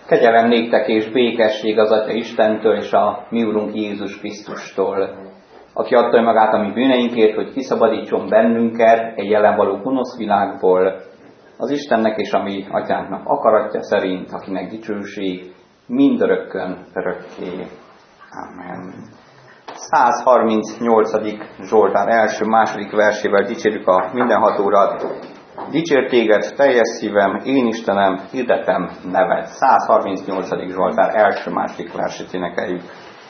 Kegyelem néktek és békesség az Atya Istentől és a mi Urunk Jézus Krisztustól, aki adta magát a mi bűneinkért, hogy kiszabadítson bennünket egy jelen való gonosz világból, az Istennek és a mi Atyánknak akaratja szerint, akinek dicsőség mindörökkön örökké. Amen. 138. Zsoltár első-második versével dicsérjük a mindenható Urat. Dicsérj téged, teljes szívem, én Istenem, hirdetem neved. 138. Zsoltár első-második versét énekeljük.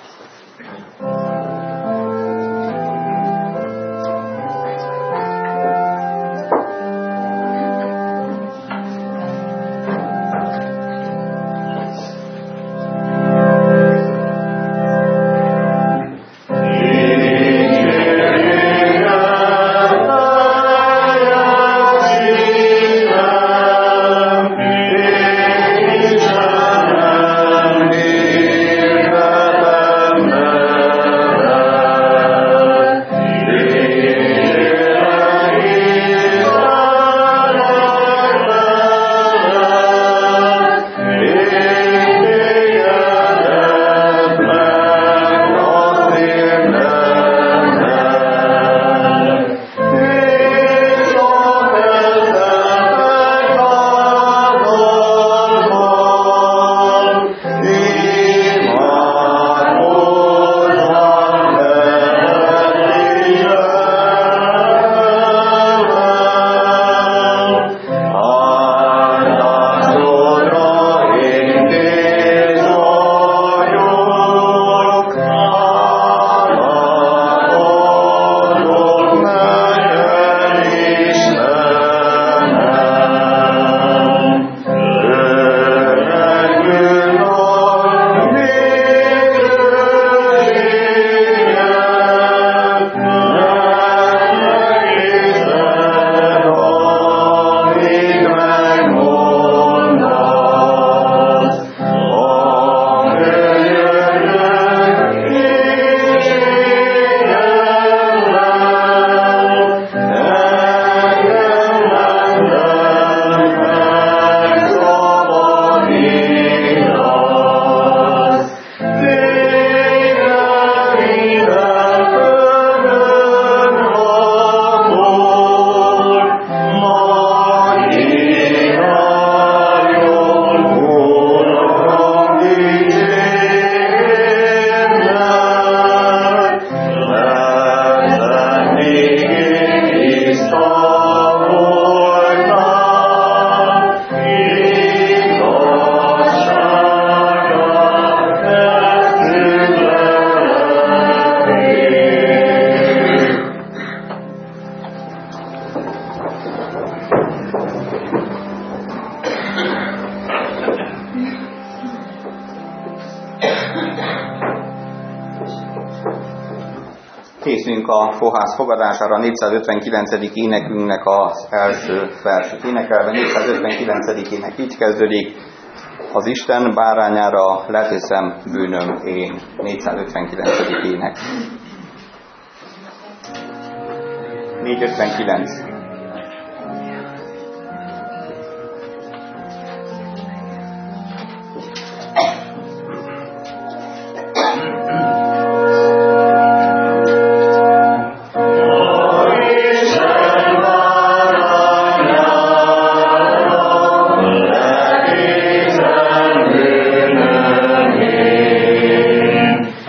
Készülünk a fohász fogadására, a 459. énekünknek az első versét énekelve. 459. ének így kezdődik: az Isten bárányára leteszem bűnöm én. 459. ének. 459.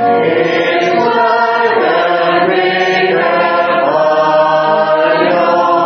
Oh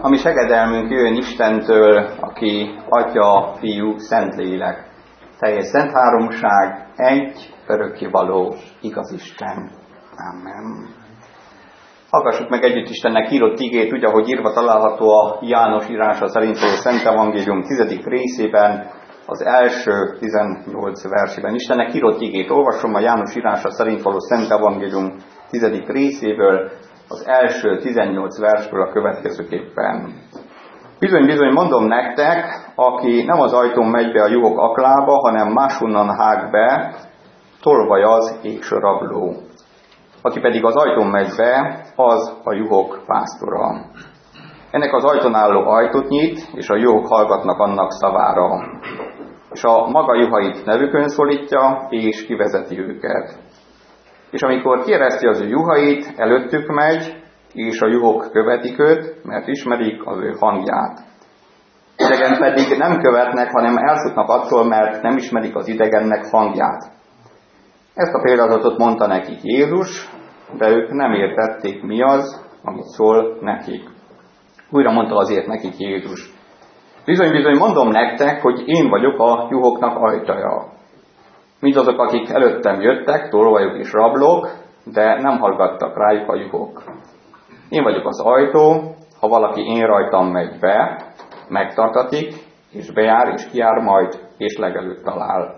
ami segedelmünk jöjjön Istentől, aki Atya, Fiú, Szentlélek, teljes szent háromság, egy, örökkévaló, igaz Isten. Amen. Hallgassuk meg együtt Istennek írott igét, úgy, ahogy írva található a János írása szerint a Szent Evangélium 10. részében, az első 18 versében. Istennek írott igét olvasom a János írása szerint való Szent Evangélium 10. részéből, az első 18 versből a következőképpen. Bizony, mondom nektek, aki nem az ajtón megy be a juhok aklába, hanem máshonnan hág be, tolvaj az és rabló. Aki pedig az ajtón megy be, az a juhok pásztora. Ennek az ajtón álló ajtót nyit, és a juhok hallgatnak annak szavára. És a maga juhait nevükön szólítja, és kivezeti őket. És amikor kiereszti az ő juhait, előttük megy, és a juhok követik őt, mert ismerik az ő hangját. Idegen pedig nem követnek, hanem elfutnak attól, mert nem ismerik az idegennek hangját. Ezt a példázatot mondta nekik Jézus, de ők nem értették, mi az, amit szól nekik. Újra mondta azért nekik Jézus. Bizony, mondom nektek, hogy én vagyok a juhoknak ajtaja. Mindazok, akik előttem jöttek, tolvajok és rablók, de nem hallgattak rájuk a juhok. Én vagyok az ajtó, ha valaki én rajtam megy be, megtartatik, és bejár, és kijár majd, és legelőtt talál.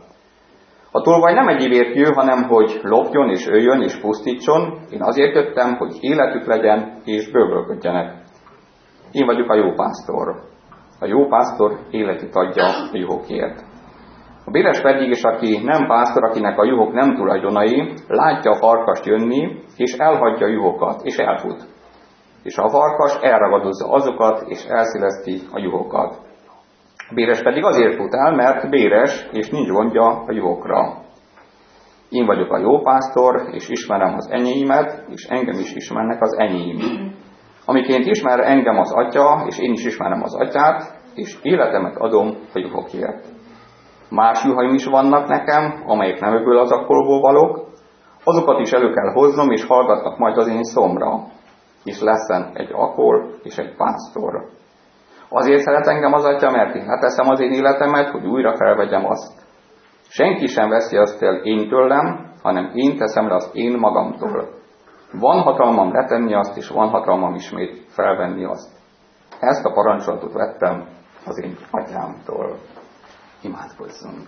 A tolvaj nem egyébért jő, hanem hogy lopjon, és öljön, és pusztítson. Én azért jöttem, hogy életük legyen, és bővölködjenek. Én vagyok a jó pásztor. A jó pásztor életét adja a juhokért. A béres pedig is, aki nem pásztor, akinek a juhok nem tulajdonai, látja a farkast jönni, és elhagyja a juhokat, és elfut. És a farkas elragadozza azokat, és elszéleszti a juhokat. A béres pedig azért fut el, mert béres, és nincs gondja a juhokra. Én vagyok a jó pásztor, és ismerem az enyéimet, és engem is ismernek az enyém. Amiként ismer engem az Atya, és én is ismerem az Atyát, és életemet adom a juhokért. Más juhaim is vannak nekem, amelyek nem ebből az akkolból valók, azokat is elő kell hoznom, és hallgatnak majd az én szomra, és leszen egy akol és egy pásztor. Azért szeret engem az Atya, mert én leteszem az én életemet, hogy újra felvegyem azt. Senki sem veszi azt el én tőlem, hanem én teszem le azt én magamtól. Van hatalmam letenni azt, és van hatalmam ismét felvenni azt. Ezt a parancsolatot vettem az én Atyámtól. Imádkozzunk.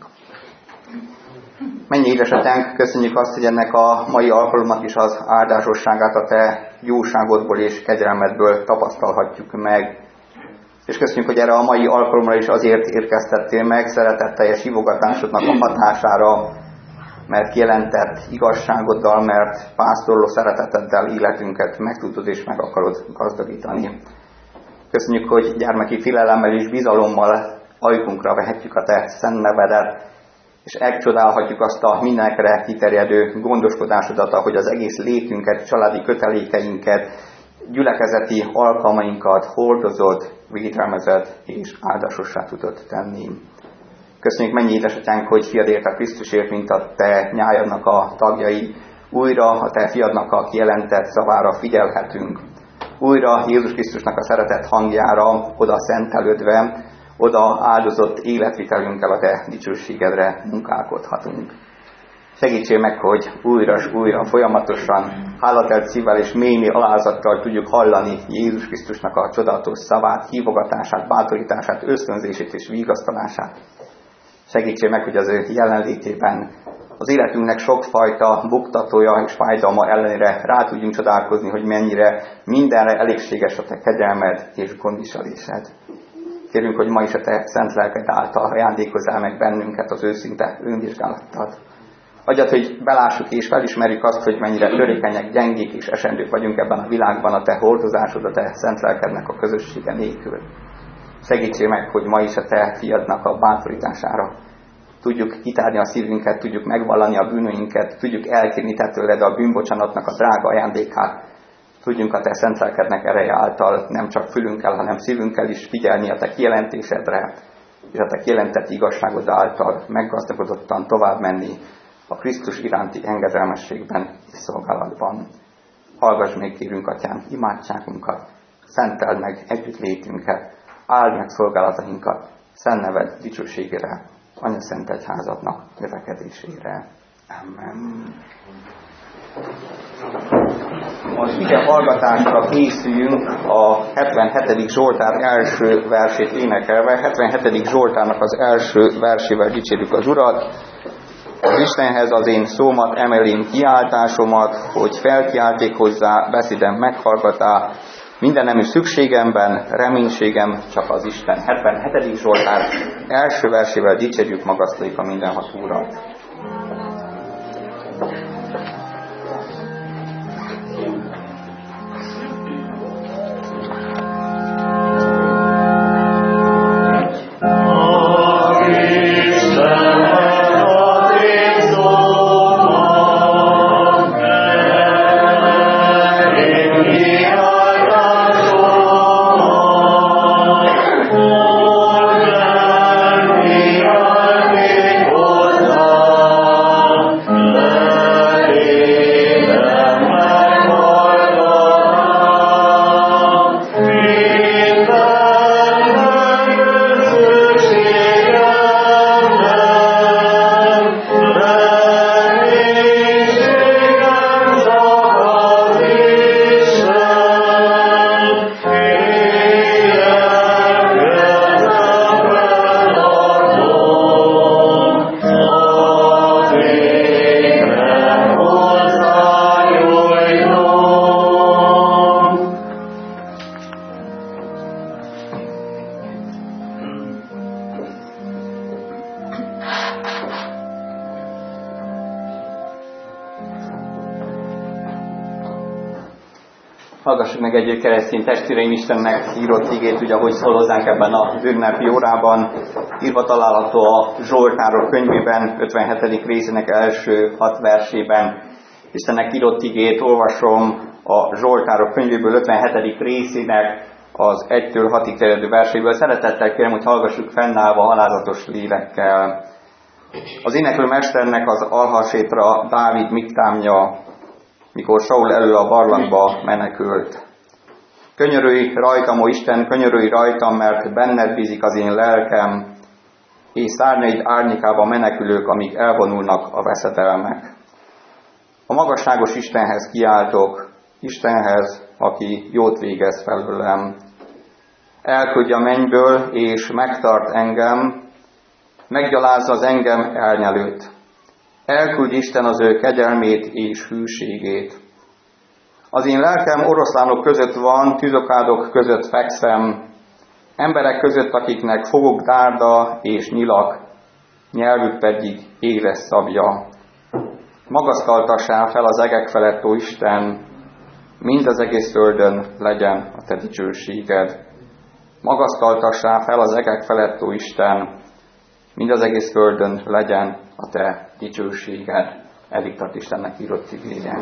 Mennyi édesatyánk, köszönjük azt, hogy ennek a mai alkalomnak is az áldásosságát a te jóságodból és kegyelmedből tapasztalhatjuk meg. És köszönjük, hogy erre a mai alkalomra is azért érkeztettél meg, szeretetteljes hívogatásodnak a hatására, mert kijelentett igazságoddal, mert pásztorló szereteteddel életünket meg tudod és meg akarod gazdagítani. Köszönjük, hogy gyermeki félelemmel és bizalommal ajkunkra vehetjük a te szent nevedet, és elcsodálhatjuk azt a mindenekre kiterjedő gondoskodásodat, ahogy az egész létünket, családi kötelékeinket, gyülekezeti alkalmainkat hordozod, védelmezed és áldásossá tudod tenni. Köszönjük, mennyi édesatyánk, hogy fiadért a Krisztusért, mint a te nyájadnak a tagjai, újra a te fiadnak a kijelentett szavára figyelhetünk. Újra Jézus Krisztusnak a szeretett hangjára oda szentelődve, oda áldozott életvitelünkkel a te dicsőségedre munkálkodhatunk. Segítsél meg, hogy újra és újra folyamatosan hálatelt szívvel és mély alázattal tudjuk hallani Jézus Krisztusnak a csodálatos szavát, hívogatását, bátorítását, ösztönzését és vigasztalását. Segítsél meg, hogy az ő jelenlétében az életünknek sokfajta buktatója és fájdalma ellenére rá tudjunk csodálkozni, hogy mennyire mindenre elégséges a te kegyelmed és gondviselésed. Kérünk, hogy ma is a te szent lelked által ajándékozzál meg bennünket az őszinte önvizsgálattal. Adjad, hogy belássuk és felismerjük azt, hogy mennyire törékenyek, gyengék és esendők vagyunk ebben a világban a te hordozásod, a te szent lelkednek a közössége nélkül. Segítsél meg, hogy ma is a te fiadnak a bátorítására tudjuk kitárni a szívünket, tudjuk megvallani a bűnöinket, tudjuk elkérni te tőled a bűnbocsánatnak a drága ajándékát. Tudjunk a te szent lelkednek ereje által nem csak fülünkkel, hanem szívünkkel is figyelni a te kijelentésedre, és a te kijelentett igazságod által meggazdagodottan tovább menni a Krisztus iránti engedelmességben és szolgálatban. Hallgass még, kérünk, Atyám, imádságunkat, szenteld meg együttlétünket, áld meg szolgálatainkat, szent neved dicsőségére, Anya Szent Egyházadnak növekedésére. Amen. Most ige hallgatásra készüljünk a 77. Zsoltár első versét énekelve. 77. Zsoltárnak az első versével dicsérjük az Urat. Az Istenhez az én szómat emelém, kiáltásomat, hogy felkiálték hozzá, beszédem meghallgatá, mindennemű szükségemben, reménységem csak az Isten. 77. Zsoltár első versével dicsérjük, magasztaljuk a mindenható Urat. Hallgassuk meg egy keresztény testvéreim Istennek írott igét, ugye ahogy szól hozzánk ebben az ünnepi órában, írva található a Zsoltárok könyvében, 57. részének első 6 versében. Istennek írott igét olvasom a Zsoltárok könyvéből 57. részének az 1-től 6-ig terjedő verséből. Szeretettel kérem, hogy hallgassuk fennállva alázatos lélekkel. Az éneklő mesternek az alhasétra Dávid miktámja, mikor Saul elől a barlangba menekült. Könyörülj rajtam, ó Isten, könyörülj rajtam, mert benned bízik az én lelkem, és szárnyaid árnyékába menekülők, amíg elvonulnak a veszedelmek. A magasságos Istenhez kiáltok, Istenhez, aki jót végez felőlem. Elküldj a mennyből, és megtart engem, meggyalázza az engem elnyelőt. Elküldj Isten az ő kegyelmét és hűségét. Az én lelkem oroszlánok között van, tűzokádok között fekszem, emberek között, akiknek foguk dárda és nyilak, nyelvük pedig éles szabja. Magasztaltassál fel az egek felett, ó Isten, mind az egész földön legyen a te dicsőséged. Magasztaltassál fel az egek felett, ó Isten, mind az egész földön legyen a te dicsőséged. Eddig tart Istennek írott igéje.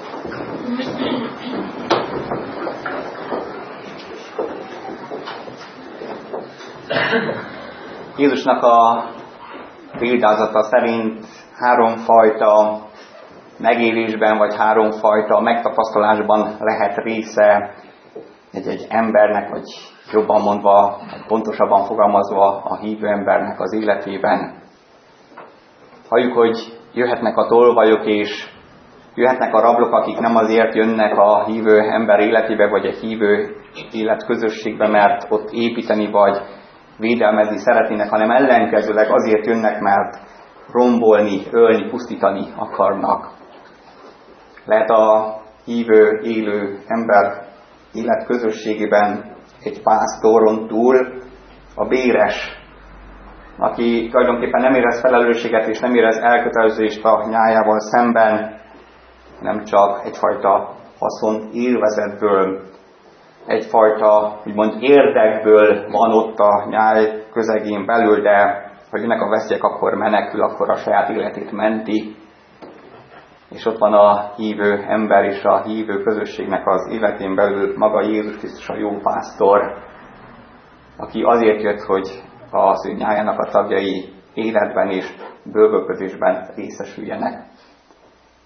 Jézusnak a példázata szerint 3 fajta megélésben, vagy 3 fajta megtapasztalásban lehet része egy embernek, vagy jobban mondva, pontosabban fogalmazva a hívő embernek az életében. Halljuk, hogy jöhetnek a tolvajok, és jöhetnek a rablók, akik nem azért jönnek a hívő ember életébe, vagy egy hívő életközösségbe, mert ott építeni, vagy védelmezni szeretnének, hanem ellenkezőleg azért jönnek, mert rombolni, ölni, pusztítani akarnak. Lehet a hívő, élő ember életközösségében egy pásztoron túl a béres, aki tulajdonképpen nem érez felelősséget és nem érez elkötelezést a nyájával szemben, nem csak egyfajta haszon élvezetből, egyfajta úgymond érdekből van ott a nyáj közegén belül, de ha jönnek a veszélyek, akkor menekül, akkor a saját életét menti. És ott van a hívő ember és a hívő közösségnek az életén belül maga Jézus Krisztus, a jó pásztor, aki azért jött, hogy az ő nyájának a tagjai életben és bővölködésben részesüljenek.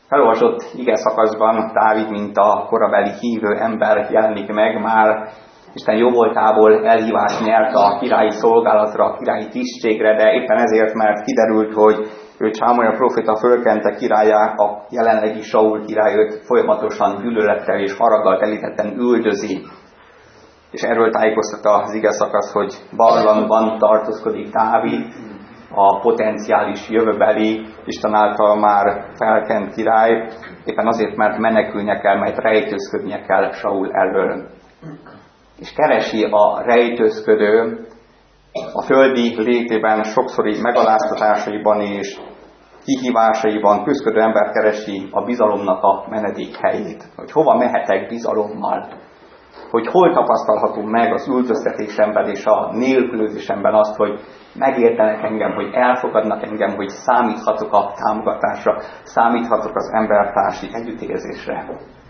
felolvasott ige szakaszban Dávid, mint a korabeli hívő ember jelenik meg, már Isten jóvoltából elhívást nyert a királyi szolgálatra, a királyi tisztségre, de éppen ezért, mert kiderült, hogy ő Sámuel próféta fölkente királyá, a jelenlegi Saul király őt folyamatosan gyűlölettel és haraggal telítetten üldözi. És erről tájékoztatta az ige szakasz, hogy barlangban tartózkodik Dávid, a potenciális jövőbeli Isten által már felkent király, éppen azért, mert menekülnie kell, mert rejtőzködnie kell Saul elől. És keresi a rejtőzködő a földi létében sokszori megaláztatásaiban és kihívásaiban küzdködő ember keresi a bizalomnak a menedékhelyét. Hogy hova mehetek bizalommal. Hogy hol tapasztalhatom meg az üldöztetésemben és a nélkülözésemben azt, hogy megértenek engem, hogy elfogadnak engem, hogy számíthatok a támogatásra, számíthatok az embertársi együttérzésre.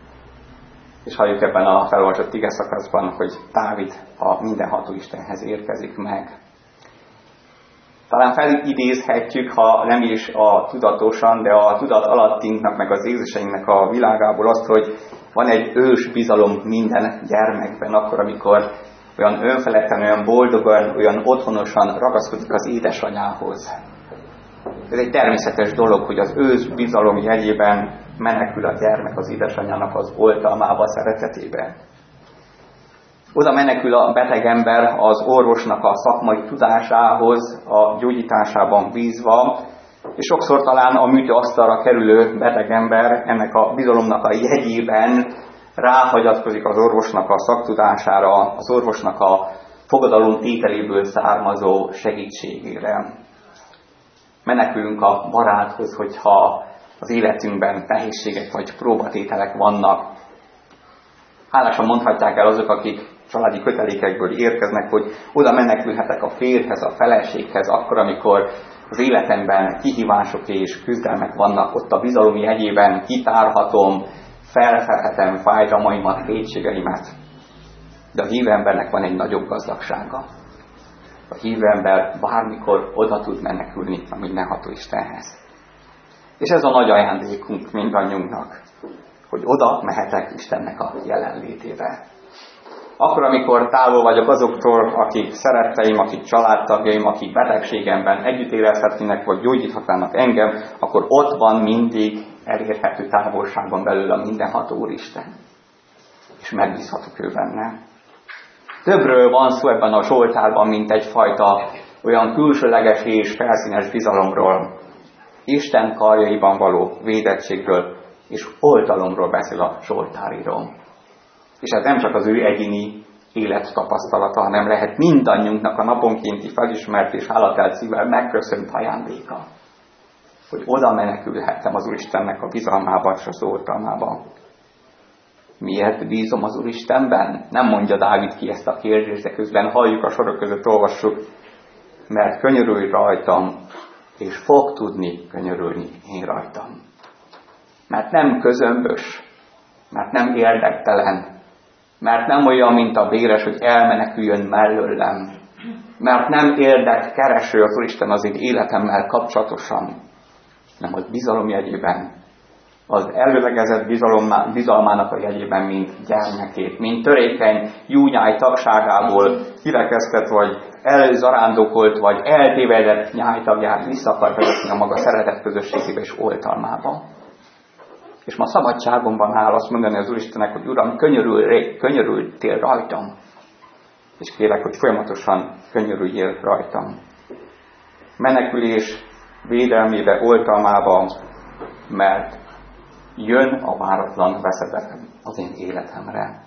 És halljuk ebben a felolvasott ige szakaszban, hogy Dávid a mindenható Istenhez érkezik meg. Talán felidézhetjük, ha nem is a tudatosan, de a tudat alattinknak, meg az érzéseinknek a világából azt, hogy van egy ős bizalom minden gyermekben, akkor, amikor olyan önfeledten, olyan boldogan, olyan otthonosan ragaszkodik az édesanyához. Ez egy természetes dolog, hogy az ős bizalom jegyében menekül a gyermek az édesanyjának az oltalmába, szeretetébe. Oda menekül a beteg ember az orvosnak a szakmai tudásához, a gyógyításában bízva, és sokszor talán a műtőasztalra kerülő beteg ember ennek a bizalomnak a jegyében ráhagyatkozik az orvosnak a szaktudására, az orvosnak a fogadalom tételéből származó segítségére. Menekülünk a baráthoz, hogyha az életünkben nehézségek vagy próbatételek vannak. Hálásan mondhatják el azok, akik családi kötelékekből érkeznek, hogy oda menekülhetek a férjhez, a feleséghez, akkor, amikor az életemben kihívások és küzdelmek vannak, ott a bizalom jegyében kitárhatom, felfedhetem fájdalmaimat, kétségeimet. De a hívő embernek van egy nagyobb gazdagsága. A hívő ember bármikor oda tud menekülni a mindenható Istenhez. És ez a nagy ajándékunk mindannyiunknak, hogy oda mehetek Istennek a jelenlétébe. Akkor, amikor távol vagyok azoktól, akik szeretteim, akik családtagjaim, akik betegségemben együtt érezhetnének, vagy gyógyíthatnának engem, akkor ott van mindig elérhető távolságban belül a mindenható Úristen. És megbízhatok ő benne. Többről van szó ebben a Zsoltárban, mint egyfajta olyan külsőleges és felszínes bizalomról. Isten karjaiban való védettségről és oltalomról beszél a Zsoltáríró. És ez nem csak az ő egyéni élettapasztalata, hanem lehet mindannyiunknak a naponkénti felismert és hálatelt szívvel megköszönt ajándéka. Hogy oda menekülhettem az Úristennek a bizalmába és az oltalmába. Miért bízom az Úristenben? Nem mondja Dávid ki ezt a kérdést, de közben halljuk a sorok között, olvassuk. Mert könyörülj rajtam, és fog tudni könyörülni én rajtam. Mert nem közömbös, mert nem érdektelen, mert nem olyan, mint a béres, hogy elmeneküljön mellőlem, mert nem érdekkereső az Úristen az én életemmel kapcsolatosan, nem az bizalom jegyében, az előlegezett bizalmának a jegyében, mint gyermekét, mint törékeny júnyáj tagságából kirekesztett, vagy elzarándokolt, vagy eltévedett nyájtagját vissza akar vezetni a maga szeretett közösségébe és oltalmába. És ma szabadságomban áll azt mondani az Úristennek, hogy Uram, könyörültél rajtam. És kérek, hogy folyamatosan könyörüljél rajtam. Menekülés védelmébe, oltalmába, mert jön a váratlan veszedelem az én életemre.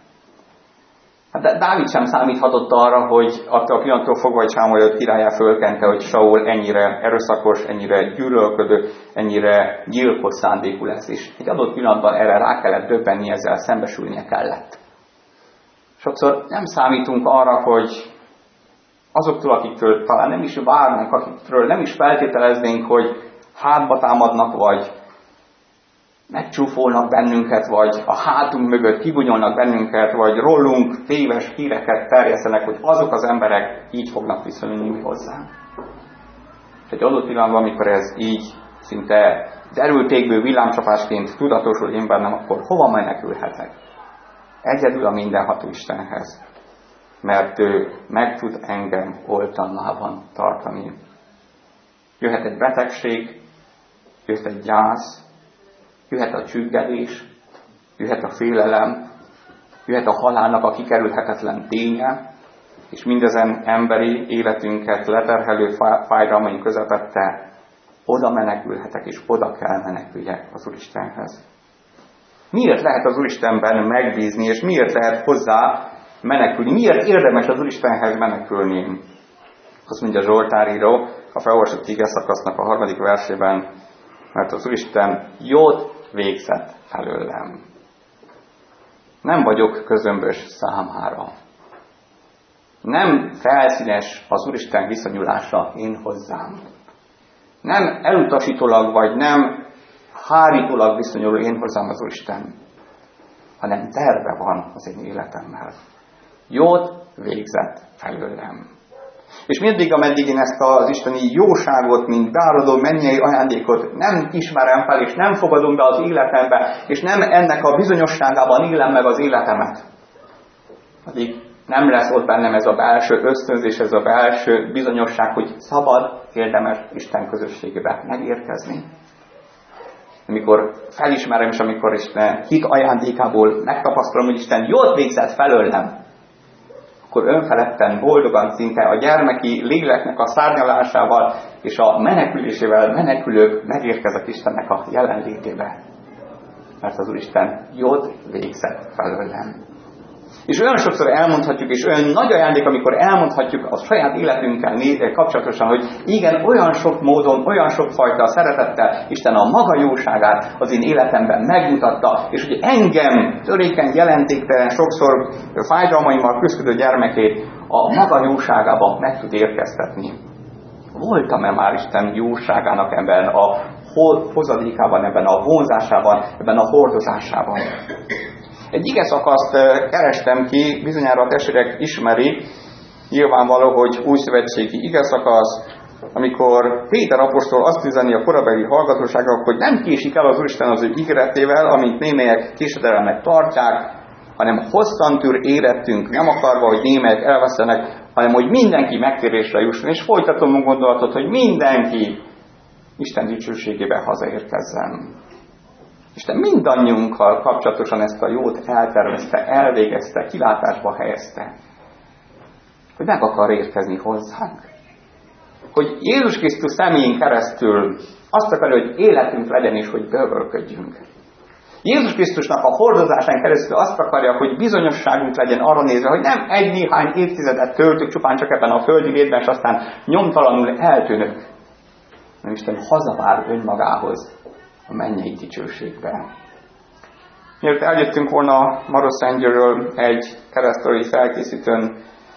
Hát Dávid sem számíthatott arra, hogy attól a pillanattól fogva, hogy Sámuel királyá fölkente, hogy Saul ennyire erőszakos, ennyire gyűlölködő, ennyire gyilkos szándékú lesz. És egy adott pillanatban erre rá kellett döbbenni, ezzel szembesülnie kellett. Sokszor nem számítunk arra, hogy azoktól, akiktől talán nem is várnánk, akiktől nem is feltételeznénk, hogy hátba támadnak, vagy megcsúfolnak bennünket, vagy a hátunk mögött kibunyolnak bennünket, vagy rólunk téves híreket terjesztenek, hogy azok az emberek így fognak viszonyulni hozzánk. És egy adott pillanatban, amikor ez így szinte derültékből villámcsapásként tudatosul én bennem, akkor hova menekülhetek? Egyedül a mindenható Istenhez. Mert ő meg tud engem oltalmában tartani. Jöhet egy betegség, jöhet egy gyász, jöhet a csüggedés, jöhet a félelem, jöhet a halálnak a kikerülhetetlen ténye, és mindezen emberi életünket leterhelő fájdalmaink közepette oda menekülhetek, és oda kell meneküljek az Úristenhez. Miért lehet az Úristenben megbízni, és miért lehet hozzá menekülni? Miért érdemes az Úristenhez menekülni? Azt mondja Zsoltáríró a felolvasott ige szakasznak a 3. versében, mert az Úristen jót végzett felőlem. Nem vagyok közömbös számára. Nem felszínes az Úristen viszonyulása én hozzám. Nem elutasítólag vagy nem hárítólag viszonyul én hozzám az Úristen, hanem terve van az én életemmel. Jót végzett felőlem. És mindig, ameddig én ezt az isteni jóságot, mint beáradó mennyei ajándékot nem ismerem fel, és nem fogadom be az életembe, és nem ennek a bizonyosságában élem meg az életemet, addig nem lesz ott bennem ez a belső ösztönzés, ez a belső bizonyosság, hogy szabad, érdemes Isten közösségébe megérkezni. Amikor felismerem, és amikor Isten hit ajándékából megtapasztalom, hogy Isten jót végzett felőlem, akkor önfeledten, boldogan, szinte a gyermeki léleknek a szárnyalásával és a menekülésével menekülők megérkezek Istennek a jelenlétébe. Mert az Úristen jót végzett felőlem. És olyan sokszor elmondhatjuk, és olyan nagy ajándék, amikor elmondhatjuk a saját életünkkel kapcsolatosan, hogy igen, olyan sok módon, olyan sokfajta szeretettel Isten a maga jóságát az én életemben megmutatta, és hogy engem, törékeny, jelentéktelen, sokszor fájdalmaimmal küzdő gyermekét a maga jóságában meg tud érkeztetni. Voltam-e már Isten jóságának ebben a hozadékában, ebben a vonzásában, ebben a hordozásában? Egy ige szakaszt kerestem ki, bizonyára a testvérek ismerik, nyilvánvaló, hogy újszövetségi ige szakasz, amikor Péter apostol azt üzeni a korabeli hallgatóságnak, hogy nem késik el az Úristen az ő ígéretével, amint némelyek késedelemnek tartják, hanem hosszan tűr érettünk, nem akarva, hogy némelyek elvesztenek, hanem hogy mindenki megtérésre jusson. És folytatom a gondolatot, hogy mindenki Isten dicsőségébe hazaérkezzen. Isten mindannyiunkkal kapcsolatosan ezt a jót eltervezte, elvégezte, kilátásba helyezte. Hogy meg akar érkezni hozzánk. Hogy Jézus Krisztus személyén keresztül azt akarja, hogy életünk legyen és hogy bővölködjünk. Jézus Krisztusnak a hordozásán keresztül azt akarja, hogy bizonyosságunk legyen arra nézve, hogy nem egy-néhány évtizedet töltünk csupán csak ebben a földi létben, és aztán nyomtalanul eltűnök. Mert Isten hazavár önmagához a mennyei dicsőségben. Miért eljöttünk volna Maroszentgyőről, egy keresztői felkészítőn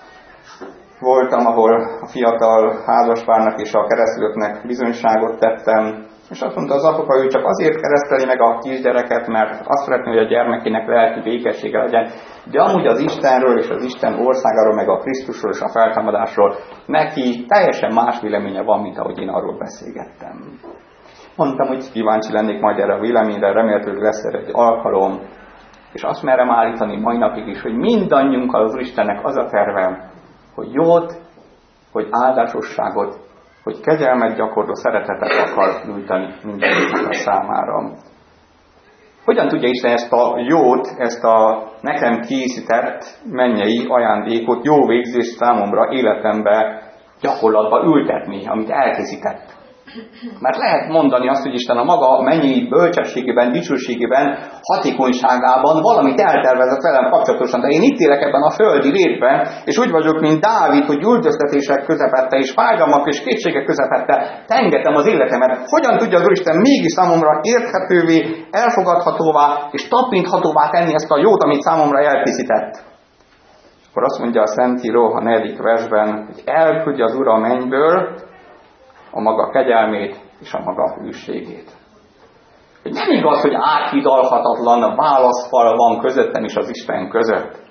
voltam, ahol a fiatal házaspárnak és a keresztülöknek bizonyságot tettem, és azt mondta az apuka, hogy csak azért kereszteli meg a kisgyereket, mert azt szeretné, hogy a gyermekének lelki békessége legyen, de amúgy az Istenről és az Isten országáról, meg a Krisztusról és a feltámadásról neki teljesen más véleménye van, mint ahogy én arról beszélgettem. Mondtam, hogy kíváncsi lennék majd erre a véleményre, remélhetőleg lesz erre egy alkalom, és azt merem állítani mai napig is, hogy mindannyiunkkal az Úristennek az a terve, hogy jót, hogy áldásosságot, hogy kegyelmet gyakorló szeretetet akar nyújtani mindenkinek a számára. Hogyan tudja Isten ezt a jót, ezt a nekem készített mennyei ajándékot, jó végzést számomra életembe, gyakorlatba ültetni, amit elkészített? Mert lehet mondani azt, hogy Isten a maga mennyei bölcsességében, dicsőségében, hatékonyságában valamit eltervezett velem kapcsolatosan, de én itt élek ebben a földi létben, és úgy vagyok, mint Dávid, hogy üldöztetések közepette, és fájdalmak és kétségek közepette tengetem az életemet. Hogyan tudja az Úristen mégis számomra érthetővé, elfogadhatóvá és tapinthatóvá tenni ezt a jót, amit számomra elkészített? Akkor azt mondja a Szentíró a 4. versben, hogy elküldje az Úr a mennyből a maga kegyelmét és a maga hűségét. Hogy nem igaz, hogy áthidalhatatlan válaszfal van közöttem és az Isten között.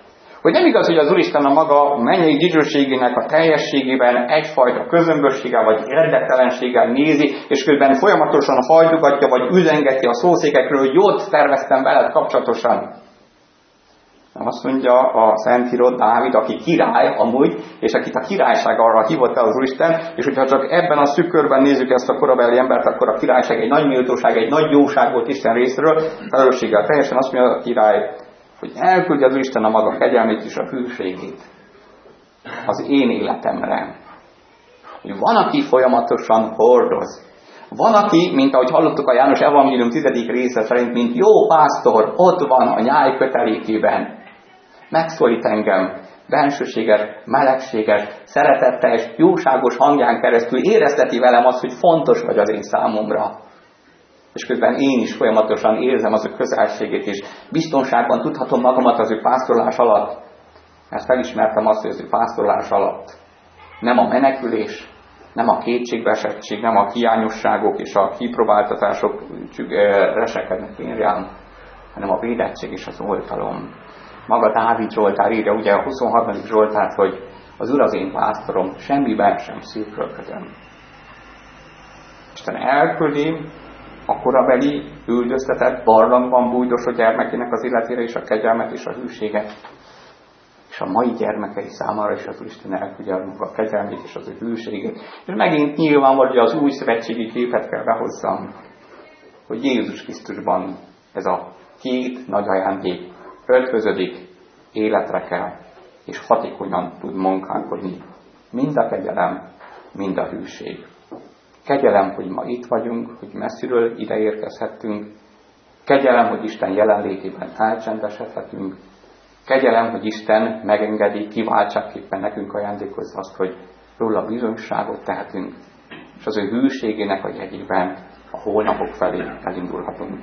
Hogy nem igaz, hogy az Úristen a maga mennyei dicsőségének a teljességében egyfajta közömbösséggel vagy érdektelenséggel nézi, és közben folyamatosan hajtogatja vagy üzengeti a szószékekről, hogy jót terveztem veled kapcsolatosan. Nem azt mondja a Szentíró Dávid, aki király amúgy, és akit a királyság arra hívott el az Úristen, és hogyha csak ebben a szűk körben nézzük ezt a korabeli embert, akkor a királyság egy nagy méltóság, egy nagy jóság volt Isten részről, felelősséggel teljesen azt mondja a király, hogy elküldje az Úristen a maga kegyelmét és a hűségét az én életemre. Hogy van, aki folyamatosan hordoz. Van, aki, mint ahogy hallottuk a János Evangélium 10. része szerint, mint jó pásztor, ott van a nyáj kötelékében. Megszólít engem bensőséges, melegséges, szeretetteljes, jóságos hangján keresztül érezteti velem azt, hogy fontos vagy az én számomra. És közben én is folyamatosan érzem az ő közelségét, és biztonságban tudhatom magamat az ő pásztorlás alatt, mert felismertem azt, hogy az ő pásztorlás alatt nem a menekülés, nem a kétségbeesettség, nem a hiányosságok és a kipróbáltatások resekednek én rám, hanem a védettség és az oltalom. Maga Dávid Zsoltár írja ugye a 23. Zsoltárt, hogy az Úr az én pásztorom, semmiben sem szűkölködöm. Isten elküldi a korabeli, üldöztetett, barlangban bújdosó gyermekének az életére és a kegyelmet és a hűséget. És a mai gyermekei számára is az Isten elküldje a kegyelmét és az ő hűségét. És megint nyilvánvaló, hogy az új szövetségi képet kell behozzam, hogy Jézus Krisztusban ez a két nagy ajándék ötvözödik, életre kell, és hatékonyan tud munkálkodni. Mind a kegyelem, mind a hűség. Kegyelem, hogy ma itt vagyunk, hogy messziről ide érkezhettünk. Kegyelem, hogy Isten jelenlétében elcsendesedhetünk. Kegyelem, hogy Isten megengedi, kiváltságképpen nekünk ajándékozza azt, hogy róla bizonyságot tehetünk, és az ő hűségének a jegyében a holnapok felé elindulhatunk.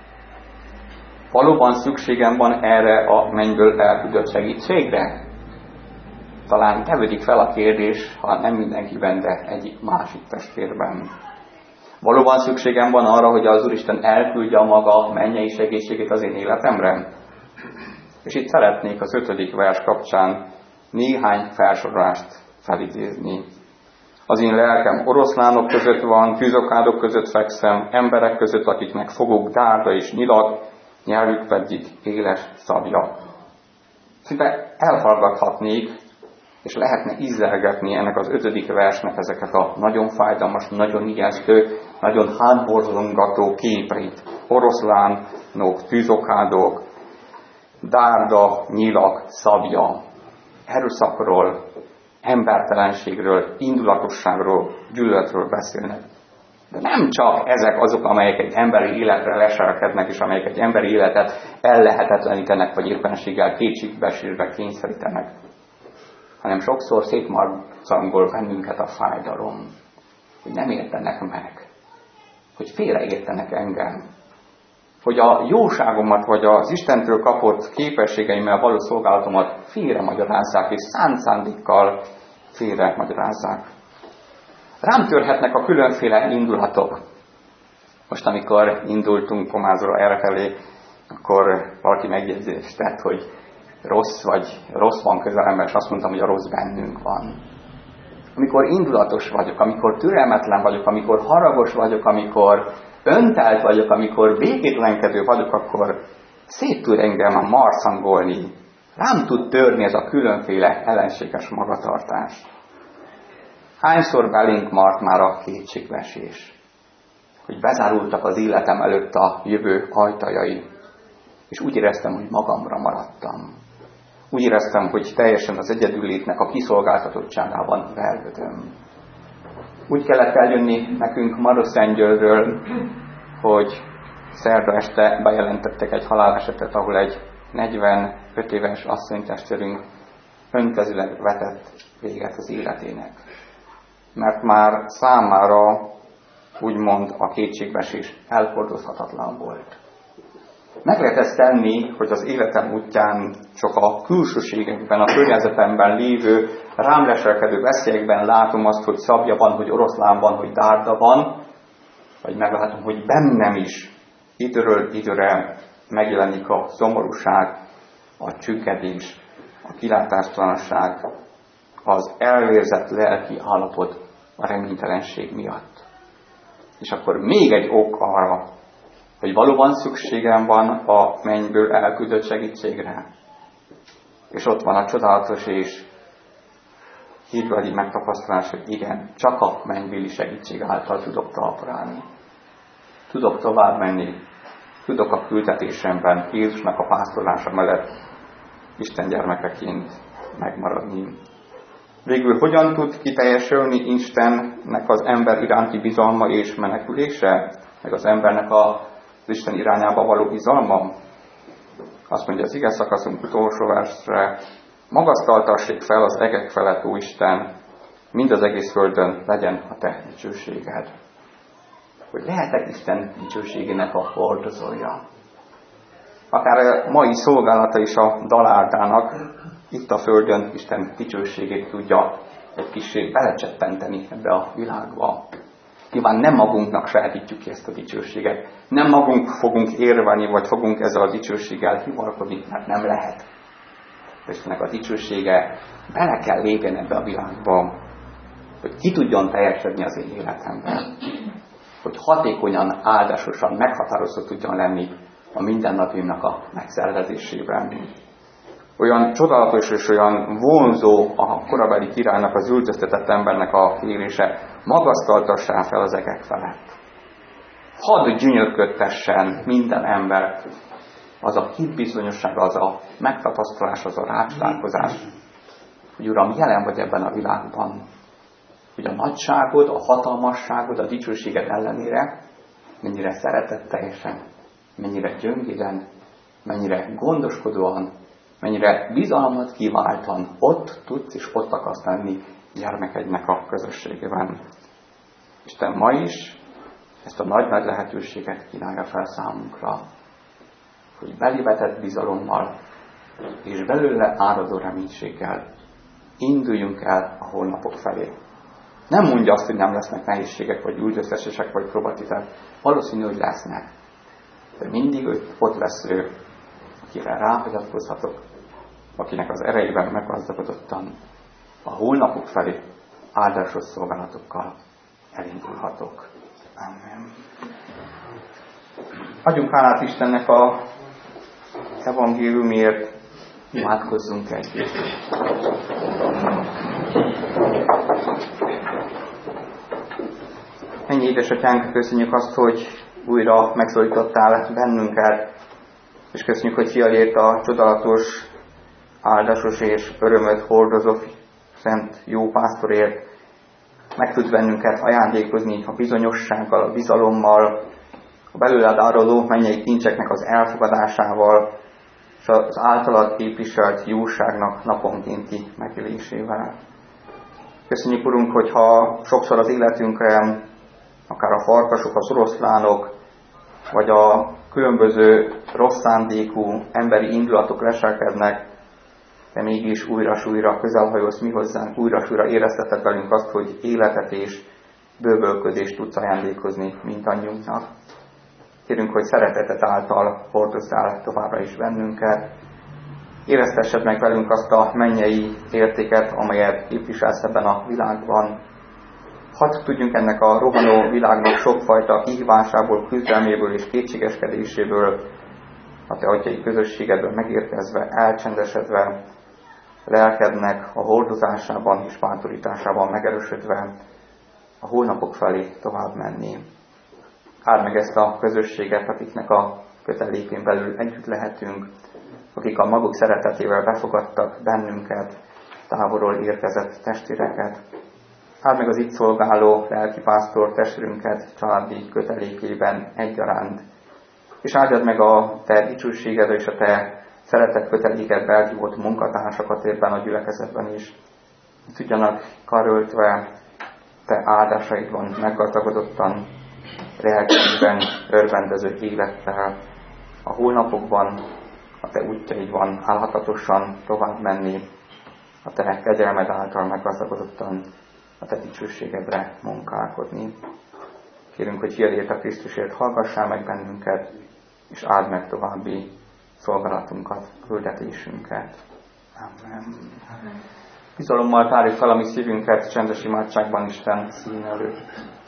Valóban szükségem van erre a mennyből elküldött segítségre? Talán tevődik fel a kérdés, ha nem mindenkiben, de egyik másik testvérben. Valóban szükségem van arra, hogy az Úristen elküldje a maga mennyei segítségét az én életemre? És itt szeretnék az 5. vers kapcsán néhány felsorolást felidézni. Az én lelkem oroszlánok között van, tűzokádok között fekszem, emberek között, akiknek fogok dárda és nyilag, nyelvük pedig éles szabja. Szinte elhallgathatnék, és lehetne ízlelgetni ennek az 5. versnek ezeket a nagyon fájdalmas, nagyon ijesztő, nagyon hátborzongató képeit. Oroszlánok, tűzokádok, dárda, nyilak, szabja. Erőszakról, embertelenségről, indulatosságról, gyűlöletről beszélnek. De nem csak ezek azok, amelyek egy emberi életre leselkednek, és amelyek egy emberi életet ellehetetlenítenek, vagy éppenséggel kétségbeesésbe kényszerítenek, hanem sokszor szétmarcangol bennünket a fájdalom, hogy nem értenek meg, hogy félreértenek engem, hogy a jóságomat, vagy az Istentől kapott képességeimmel való szolgálatomat félremagyarázzák, és szánt szándékkal félremagyarázzák. Rám törhetnek a különféle indulatok. Most, amikor indultunk Komázról errefelé, akkor valaki megjegyzést tett, hogy rossz van közelemben, és azt mondtam, hogy a rossz bennünk van. Amikor indulatos vagyok, amikor türelmetlen vagyok, amikor haragos vagyok, amikor öntelt vagyok, amikor békétlenkedő vagyok, akkor szét tud engem marcangolni. Rám tud törni ez a különféle ellenséges magatartás. Hányszor belénk mart már a kétségbeesés, hogy bezárultak az életem előtt a jövő ajtajai, és úgy éreztem, hogy magamra maradtam. Úgy éreztem, hogy teljesen az egyedüllétnek a kiszolgáltatottságában vergődöm. Úgy kellett eljönni nekünk Maroszengyőrről, hogy szerda este bejelentettek egy halálesetet, ahol egy 45 éves asszonytestvérünk önkezileg vetett véget az életének. Mert már számára úgymond a kétségbeesés elhordozhatatlan volt. Meg lehet ezt tenni, hogy az életem útján csak a külsőségekben, a környezetemben lévő rám leselkedő veszélyekben látom azt, hogy szabja van, hogy oroszlán van, hogy dárda van, vagy meglátom, hogy bennem is időről időre megjelenik a szomorúság, a csüggedés, a a kilátástalanság, az elvérzett lelki állapot a reménytelenség miatt. És akkor még egy ok arra, hogy valóban szükségem van a mennyből elküldött segítségre. És ott van a csodálatos és hívbeli megtapasztalás, hogy igen, csak a mennybéli segítség által tudok talpra állni. Tudok tovább menni, tudok a küldetésemben, Jézusnak a pásztorlása mellett Isten gyermekeként megmaradni. Végül hogyan tud kiteljesülni Istennek az ember iránti bizalma és menekülése, meg az embernek az Isten irányába való bizalma? Azt mondja az ige szakaszunk utolsó versre: magasztaltassék fel az egek felett, ó Isten, mind az egész földön legyen a te dicsőséged. Hogy lehetek Isten dicsőségének a hordozója. Akár a mai szolgálata is a dalárdának itt a földön Isten dicsőségét tudja egy kicsit belecsettenteni ebbe a világba. Nyilván nem magunknak sajátítjuk ki ezt a dicsőséget. Nem magunk fogunk érvelni, vagy fogunk ezzel a dicsőséggel hivalkodni, mert nem lehet. Istennek a dicsősége bele kell lépjen ebbe a világba, hogy ki tudjon teljesedni az én életemben. Hogy hatékonyan, áldásosan, meghatározó tudjon lenni a mindennapjaimnak a megszervezésében. Olyan csodálatos és olyan vonzó a korabeli királynak, az üldöztetett embernek a kérése: magasztaltassál fel az egek felett. Hadd gyönyörködtessen minden embert az a hitbizonyosság, az a megtapasztalás, az a rácsodálkozás, hogy Uram, jelen vagy ebben a világban, hogy a nagyságod, a hatalmasságod, a dicsőséged ellenére mennyire szeretetteljesen, mennyire gyöngéden, mennyire gondoskodóan, mennyire bizalmat kiváltan ott tudsz és ott akarsz lenni gyermekednek a közösségében. Isten ma is ezt a nagy-nagy lehetőséget kínálja fel számunkra, hogy belévetett bizalommal és belőle áradó reménységgel induljunk el a holnapok felé. Nem mondja azt, hogy nem lesznek nehézségek, vagy üldöztetések, vagy próbatitek. Valószínű, hogy lesznek. De mindig ott lesz ő, akire ráhagyatkozhatok, akinek az erejében meggazdagodottan a holnapok felé áldásos szolgálatokkal elindulhatok. Amen. Adjunk hálát Istennek a evangéliumért, imádkozzunk együtt. Ennyi édesatyánk, köszönjük azt, hogy újra megszólítottál bennünket, és köszönjük, hogy fiadért a csodálatos, áldásos és örömöt hordozó szent jó pásztorért meg tudsz bennünket ajándékozni a bizonyossággal, a bizalommal, a belőled áradó mennyei kincseknek az elfogadásával, és az általad képviselt jóságnak naponkénti megélésével. Köszönjük, Urunk, hogyha sokszor az életünkre akár a farkasok, az oroszlánok, vagy a különböző rossz szándékú emberi indulatok leselkednek, de mégis újra közelhajolsz mi hozzánk, újra érezteted velünk azt, hogy életet és bővölködést tudsz ajándékozni mindannyiunknak. Kérünk, hogy szeretetet által hordozzál továbbra is bennünket. Éreztessed meg velünk azt a mennyei értéket, amelyet képviselsz ebben a világban. Hadd tudjunk ennek a rohanó világnak sokfajta kihívásából, küzdelméből és kétségeskedéséből, a te atyai közösségedből megérkezve, elcsendesedve, lelkednek a hordozásában és bátorításában megerősödve a holnapok felé tovább menni. Áld meg ezt a közösséget, akiknek a kötelékén belül együtt lehetünk, akik a maguk szeretetével befogadtak bennünket, távolról érkezett testvéreket. Áld meg az itt szolgáló lelkipásztor testvérünket családi kötelékében egyaránt, és áldjad meg a te dicsőséged és a te szeretett köteléket belhívott munkatársakat ebben a gyülekezetben is. Tudjanak karöltve te áldásaidban meggazdagodottan, lelkében örvendező élettel, a holnapokban, a te útjaidban állhatatosan tovább menni, a te kegyelmed által meggazdagodottan a te dicsőségedre munkálkodni. Kérünk, hogy fiadért a Krisztusért hallgassál meg bennünket, és áld meg további szolgálatunkat, küldetésünket. Amen. Bizalommal tárjuk fel a mi szívünket csendes imádságban Isten szín előtt.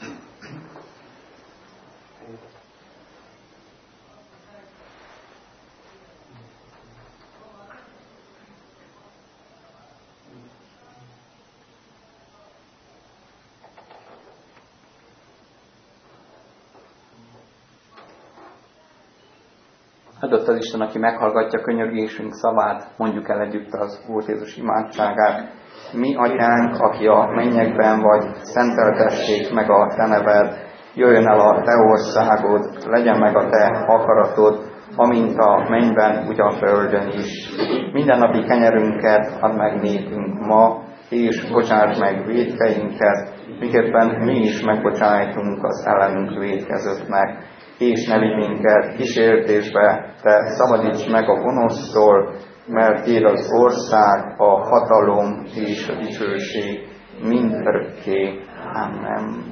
Adott az Isten, aki meghallgatja könyörgésünk szavát, mondjuk el együtt az Úr Jézus imádságát. Mi, Atyánk, aki a mennyekben vagy, szenteltessék meg a Te neved, jöjjön el a Te országod, legyen meg a Te akaratod, amint a mennyben, úgy a földön is. Mindennapi kenyerünket add meg nékünk ma, és bocsáss meg vétkeinket, miképpen mi is megbocsájtunk az ellenünk vétkezőknek. És ne vigy minket kísértésbe, Te szabadíts meg a gonosztól, mert Tiéd az ország, a hatalom és a dicsőség mindörökké. Amen.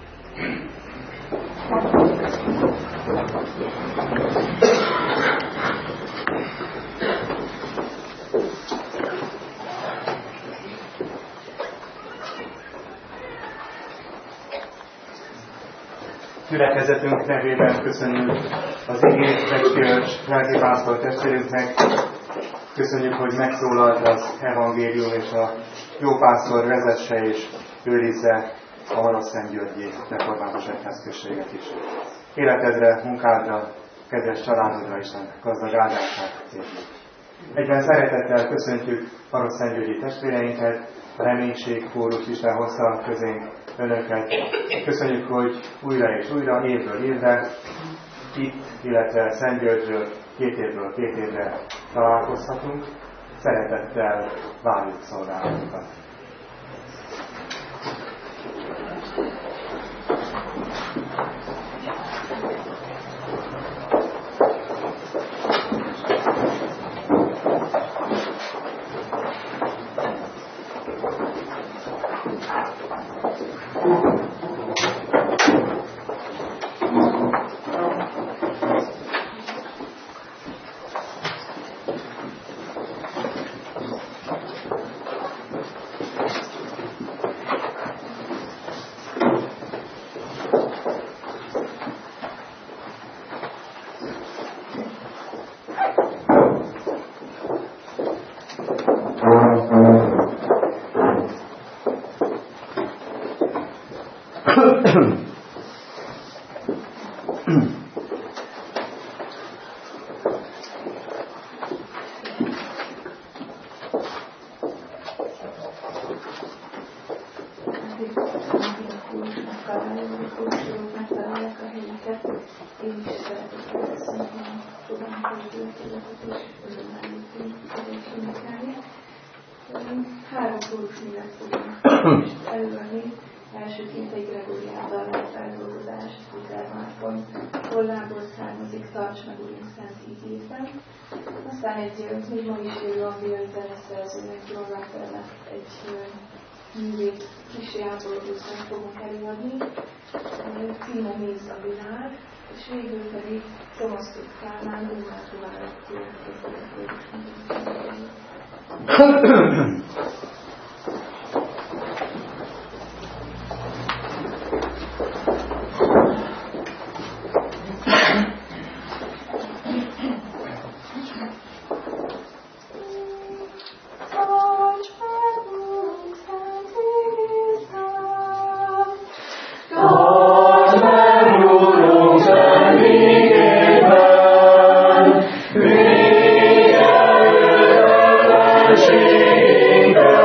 Gyülekezetünk nevében köszönjük az igét megkérős lelkipásztor testvérünknek. Köszönjük, hogy megszólalt az evangélium, és a jó pásztor vezesse és őrizze a Maroszt-Szentgyörgyi református egyházközséget is. Életedre, munkádra, kedves családodra Isten gazdag áldását kérjük. Egyben szeretettel köszöntjük Maroszt-Szentgyörgyi testvéreinket, a reménység kórus Isten hozta közénk önöket. Köszönjük, hogy újra és újra, évről évre itt, illetve Szentgyörgyről 2 évről 2 évre találkozhatunk. Szeretettel várjuk szolgálatokat. Három kórusművet fogunk előadni. Elsőként egy Gregórián dallát feldolgozást Luther tollából származik, Tarts meg Urunk szent igében. Aztán egy még ma is élő angliai zeneszerzőnek, John Ruthernek egy művét kis jámbordúsznak fogunk előadni. Címe Nézd a világ, és végül pedig Thomas Tóth Kálmán Dunát tovább következő Thank you.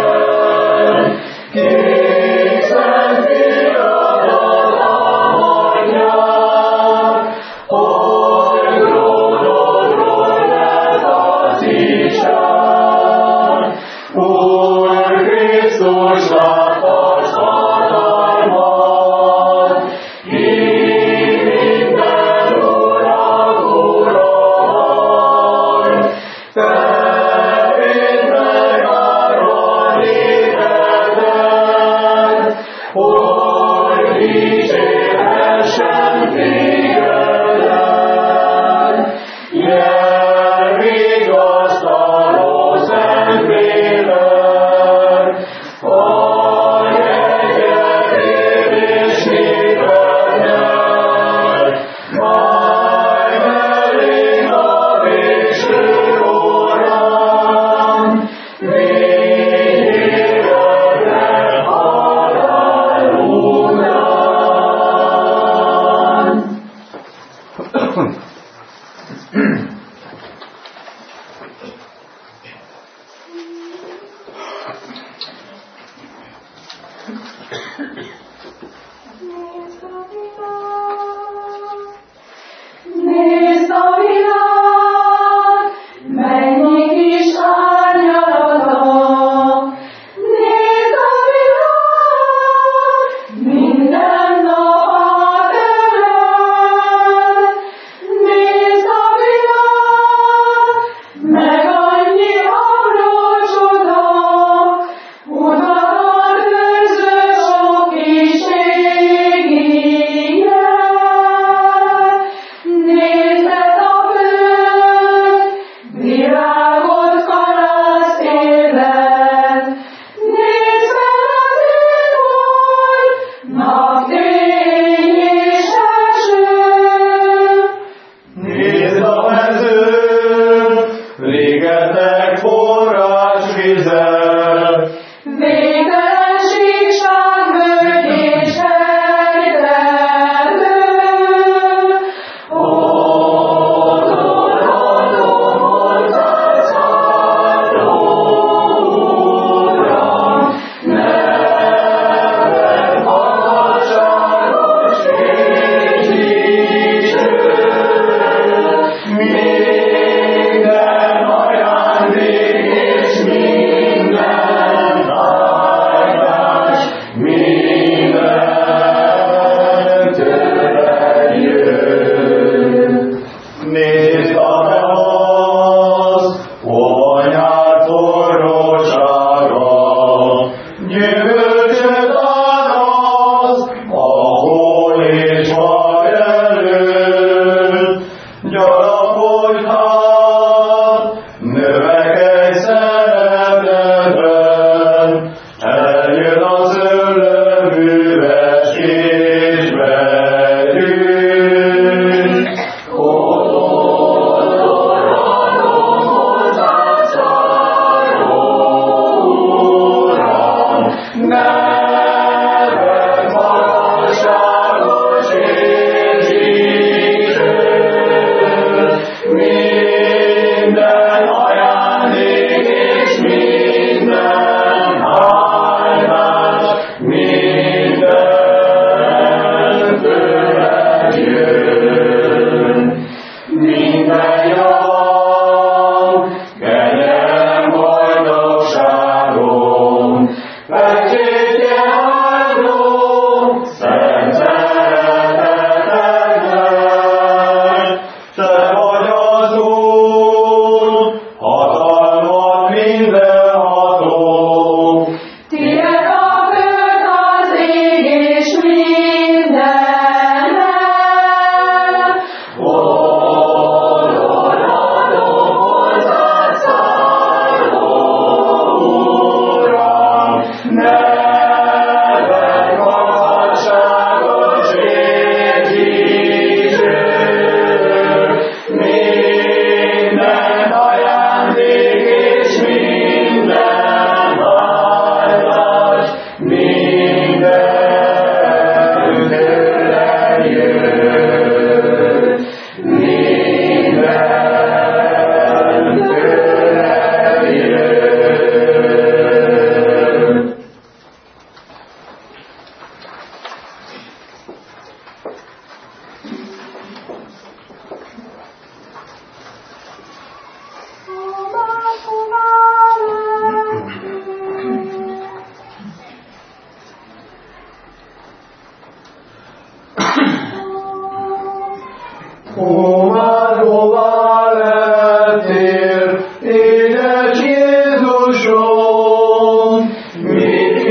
Már hová lettél, édes Jézusom, mit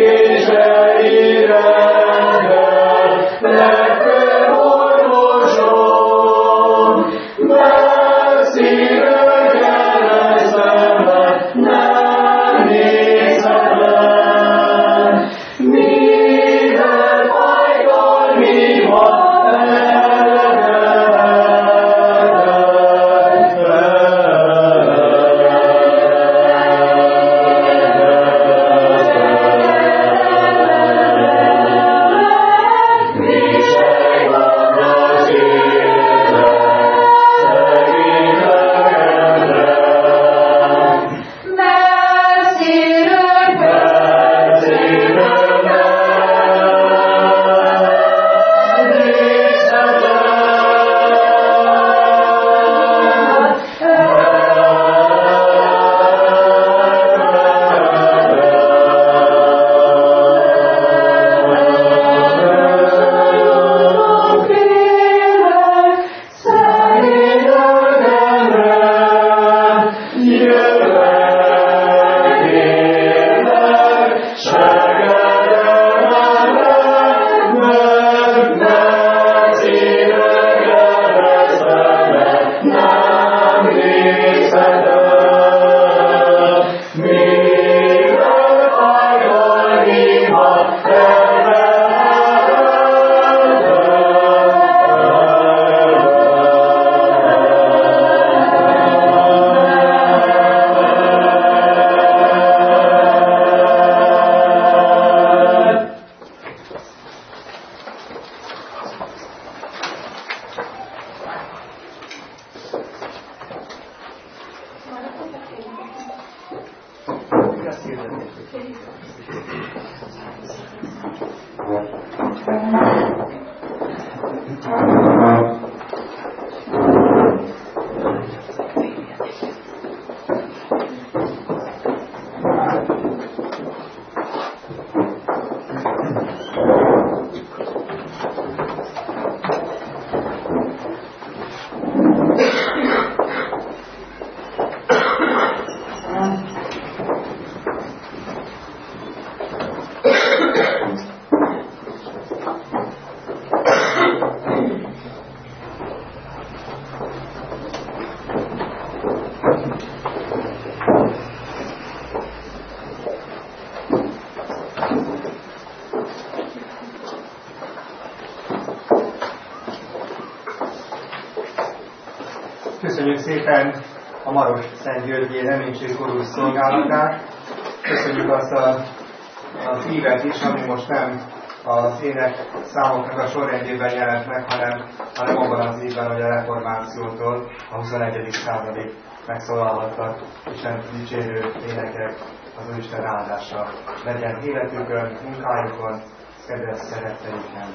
kíséreiddel lettél orvosom, messzire keresztemet nem nézhetem, minden fájdal mi van. Köszönjük szépen a Maros Szentgyörgyi Reménységkorú szolgálatát. Köszönjük azt az ívet is, ami most nem az ének számoknak a sorrendjében jelent meg, hanem abban az ívben, hogy a reformációtól a 21. századig megszólalhattak Isten dicsérő énekek az Úristen áldása legyen életükön, munkájukon, kedves szeretteiken.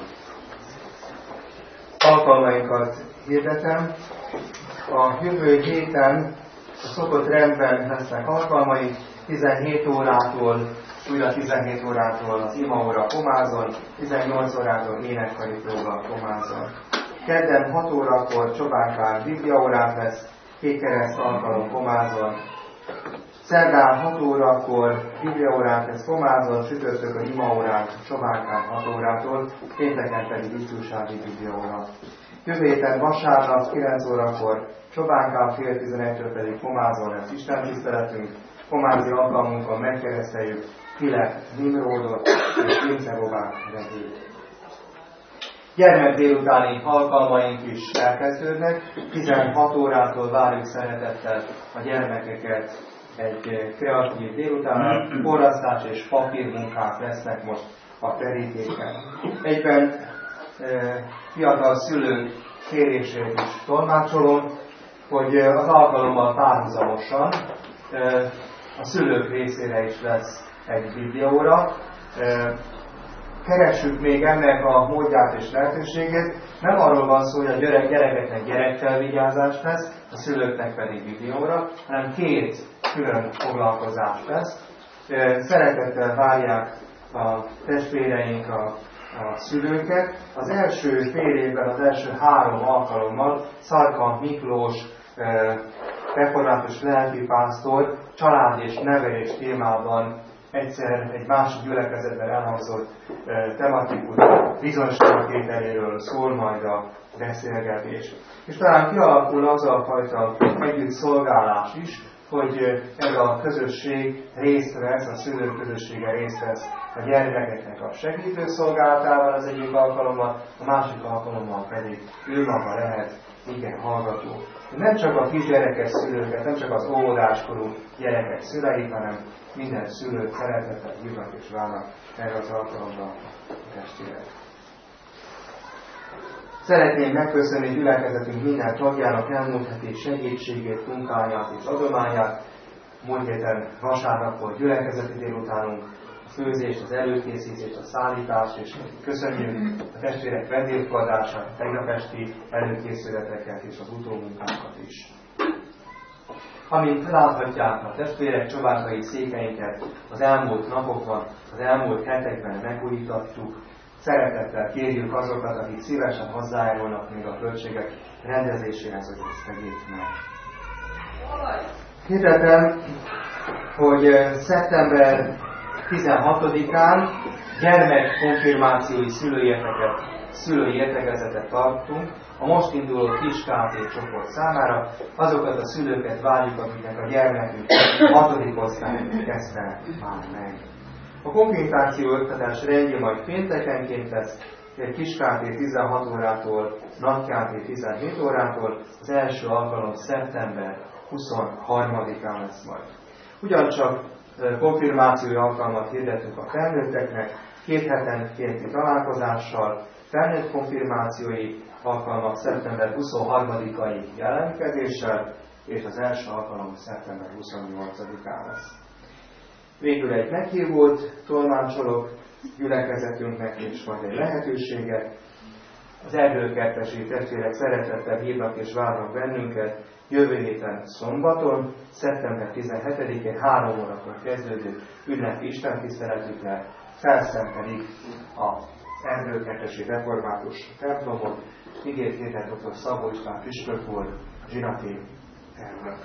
Alkalmainkat hirdetem. A jövő héten a szokott rendben lesznek alkalmai, 17 órától, újra 17 órától az imaóra Komázon, 18 órától énekkari próba Komázon. Kedden 6 órakor Csobánkán bibliaórák lesz, kékkereszt alkalom Komázon. Szerdán 6 órakor bibliaórák lesz Komázon, csütörtökön imaórák Csobánkán 6 órától, pénteken pedig ifjúsági bibliaóra. Jövő héten vasárnap 9 órakor Csobánkán, fél 11-től pedig Komázon lesz istentiszteletünk. Komázi alkalmunkon megkereszteljük Filip Nimródot és Vincebobát Regőt. Gyermek délutáni alkalmaink is elkezdődnek. 16 órától várjuk szeretettel a gyermekeket egy kreatív délután. Forrasztás és papírmunkák lesznek most a terítéken. Egyben fiatal szülők kérését is tolmácsolom, hogy az alkalommal párhuzamosan a szülők részére is lesz egy bibliaóra. Keressük még ennek a módját és lehetőségét. Nem arról van szó, hogy a gyerekeknek gyerekfelvigyázás lesz, a szülőknek pedig bibliaóra, hanem két külön foglalkozás lesz. Szeretettel várják a testvéreink, a szülőket. Az első fél évben, az első 3 alkalommal Szarka Miklós református lelkipásztor család és nevelés témában egyszer egy másik gyülekezetben elhangzott tematikus bizonyságtételéről szól majd a beszélgetés. És talán kialakul az a fajta együtt szolgálás is, hogy ez a közösség részt vesz, a szülők közössége részt vesz a gyermekeknek a segítő szolgálatával az egyik alkalommal, a másik alkalommal pedig ő maga lehet igen hallgató. Nem csak a kisgyerekes szülőket, nem csak az óvodáskorú gyerekek szüleit, hanem minden szülőt szeretettel hívnak és várnak erre az alkalomra a testvérek. Szeretném megköszönni gyülekezetünk minden tagjának elmúlt heti segítségét, munkáját és adományát. Múlt héten vasárnap volt gyülekezeti délutánunk, a főzést, az előkészítést, a szállítást, és köszönjük a testvérek vendégfogadását, a tegnap esti előkészületeket és az utómunkákat is. Amint láthatják, a testvérek csobákai székeinket az elmúlt napokban, az elmúlt hetekben megújítottuk. Szeretettel kérjük azokat, akik szívesen hozzájárulnak még a költségek rendezéséhez, hogy ezt tegyék meg. Hirdetem, hogy szeptember 16-án gyermekkonfirmációi szülői értekezetet tartunk a most induló kis KT csoport számára. Azokat a szülőket várjuk, akiknek a gyermekük 6. osztályon kezdte már meg. A konfirmáció oktatás rendje majd péntekenként lesz, egy kis KT 16 órától, nagy KT 17 órától, az első alkalom szeptember 23-án lesz majd. Ugyancsak konfirmációi alkalmat hirdetünk a felnőtteknek, 2 hetenkénti találkozással, felnőtt konfirmációi alkalmak szeptember 23-ai jelentkezéssel, és az első alkalom szeptember 28-án lesz. Végül egy meghívót tolmácsolok gyülekezetünknek, és majd egy lehetőséget. Az erdőkertesi testvérek szeretettel hívnak és várnak bennünket jövő héten szombaton, szeptember 17-én 3 órakor kezdődő ünnepi istentiszteletükre felszentelik az erdőkertesi református templomot. Igét héten dr. Szabó István püspök volt, zsinati elnök.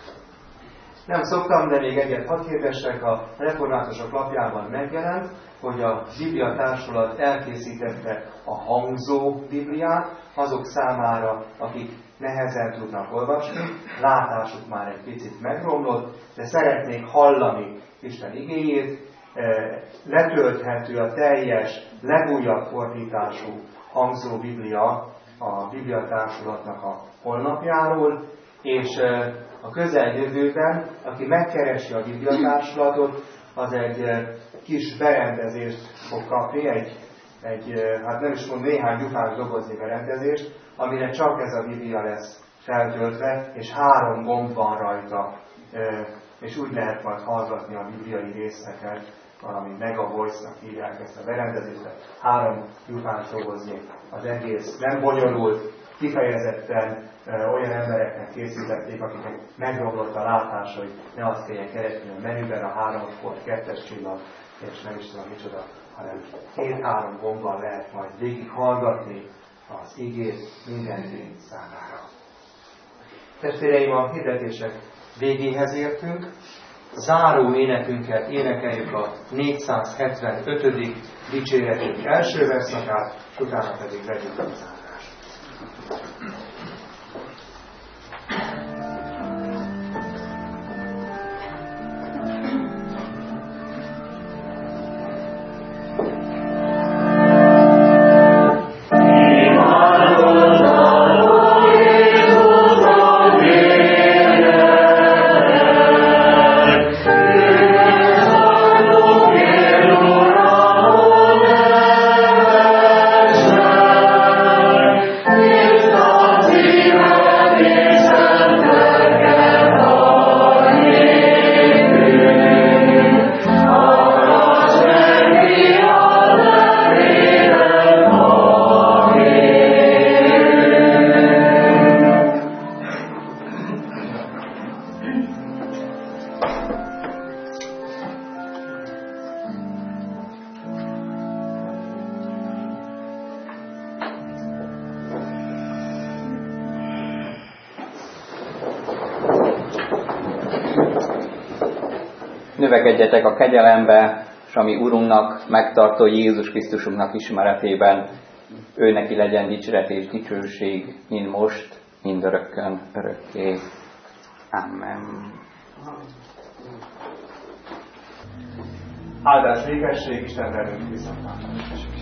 Nem szoktam, de még egyet hadd kérdessek, a reformátusok lapjában megjelent, hogy a Biblia Társulat elkészítette a hangzó Bibliát azok számára, akik nehezen tudnak olvasni, látásuk már egy picit megromlott, de szeretnék hallani Isten igéjét, letölthető a teljes, legújabb fordítású hangzó Biblia a Biblia Társulatnak a honlapjáról, és a közeljövőben, aki megkeresi a Biblia Társulatot, az egy kis berendezést fog kapni, hát nem is mondom, néhány gyufás dobozni berendezést, amire csak ez a Biblia lesz feltöltve, és 3 gomb van rajta, és úgy lehet majd hallgatni a bibliai részeket, valami Megavoice-nak hívják ezt a berendezést, 3 gyufás dobozni az egész. Nem bonyolult, kifejezetten olyan embereknek készítették, akiknek megromlott a látás, hogy ne azt kelljen keresni a menüben a 3 pont 2-es csillag, és nem is tudom micsoda, hanem 2-3 gombbal lehet majd végig hallgatni az igét mindenki számára. Testvéreim, a hirdetések végéhez értünk. Záró énekünket énekeljük a 475. dicséretünk első verszakát, utána pedig vegyük a zárást. Yes, növekedjetek a kegyelembe, és a mi Urunknak, megtartó Jézus Krisztusunknak ismeretében. Ő neki legyen dicséret és dicsőség, mind most, mind örökkön, örökké. Amen. Áldás, vékesség, Isten velünk viszontlátásra.